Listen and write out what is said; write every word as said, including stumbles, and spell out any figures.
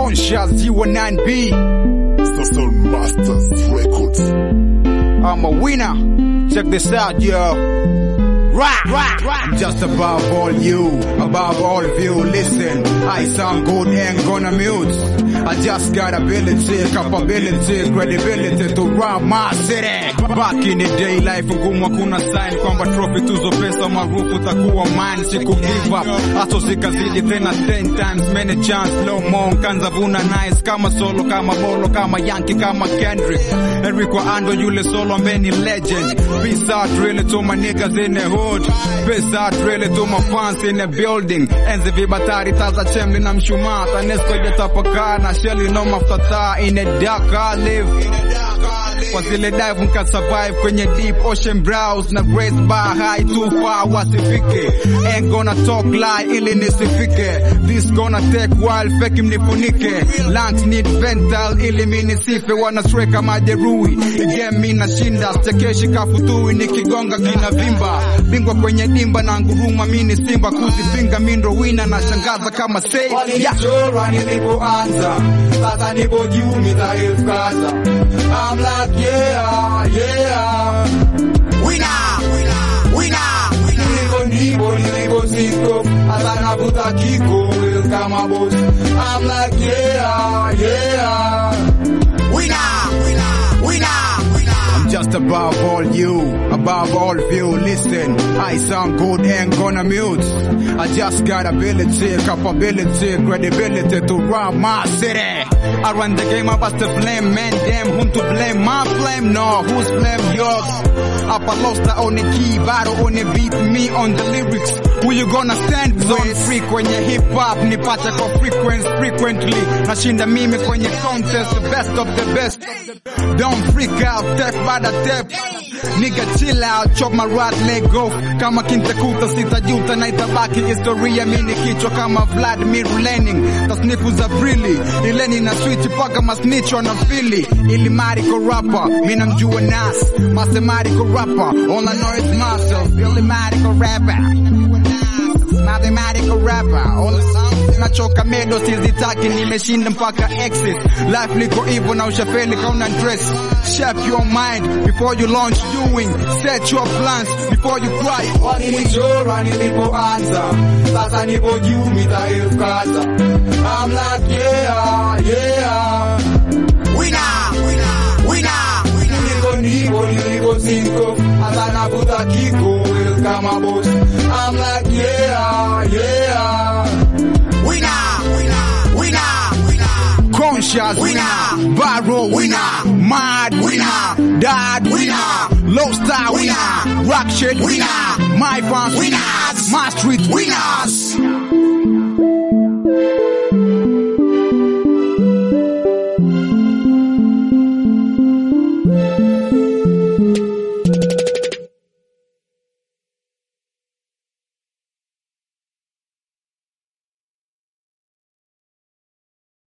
Conscious U nine B. Sound Masters Records. I'm a winner. Check this out, yo. Rock, rock, rock. I'm just above all you, above all of you. Listen, I sound good, ain't gonna mute. I just got ability, capability, credibility to run my city. Back in the day, life ngumu hakuna sign kwamba trophy tuzo pesa maarufu takuwa man. Siku give up, aso zikazidi tena ten times, many chance, low mo kanza vuna nice. Kama solo, kama bolo, kama Yankee, kama Kendrick Enrico Ando, yule solo many legend. Peace out really to my niggas in the hood. Peace out really to my fans in the building. Enzi vibatari taza chemli na mshumaa. Tanesco jetapakana, shelly no maftata. In the dark I live. Kwa zile dive nka survive kwenye deep ocean browse. Na race bar high too far wasifike. Ain't gonna talk lie ili nisifike. This gonna take while fake mnifunike. Lungs need vental ili minisife. Wana streka majerui game mina shinda. Stekeshi kafutui nikigonga kina vimba. Bingwa kwenye dimba na nguruma mini simba. Kuzipinga mindro wina na shangaza kama say. Walichora nilipoanza, sasa nipo juu mitaifkaza. I'm like yeah, yeah. Winner, winner, winner, winner. Nilipo nipo, nilipo siko, hata navuta kiko, kama boss. I'm like yeah, yeah. Winner, winner, winner, winner. I'm just above all you, above all of you. Listen, I sound good, ain't gonna mute. I just got ability, capability, credibility to run my city. I run the game, I bust the flame, man, damn, whom to blame? My flame, no, whose flame? Yours. Up I lost the on the key, battle on the beat, me on the lyrics. Who you gonna stand? Zone freak kwenye hip hop, nipata kwa frequency, frequently. Nashinda mimi kwenye contest, the best of the best. Don't freak out, step by the step. Nigga chill out, chop my right leg off. Kama kintakuta sitajuta na itabaki historia. Mini kichwa kama Vladimir Lenin. Tasnifu za freely, ileni na switch paka masnitch on a Philly. Illimatical rapper, mina mjua nas. Mathematical rapper, all I know is myself. Illimatical rapper, mathematical rapper. All the songs nachoka medo sizitaki, nimeshinda mpaka exit. Life liko hivyo na ushafeli kauna dress. Shape your mind before you launch doing. Set your plans before you cry. Walichora nilipoanza, sasa nipo juu mitaifkaza. I'm like yeah, yeah. Winner, winner, winner, winner. Nilipo nipo, nilipo siko, hata navuta kiko, kama boss. I'm like yeah, yeah. Winner, winner, winner, winner. Conscious winner, barrow winner, mad winner, dad winner, low star winner, rock shit winner, my fans winners, my street winners.